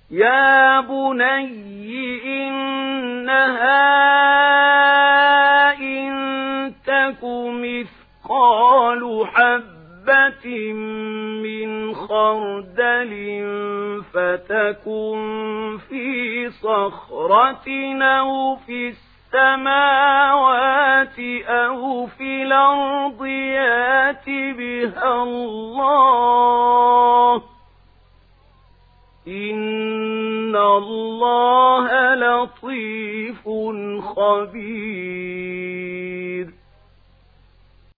يا بني إنها إن تك مثقال حبة من خردل فتكن في صخرة أو في السماوات أو في الأرض يأت بها الله إن الله لطيف خبير.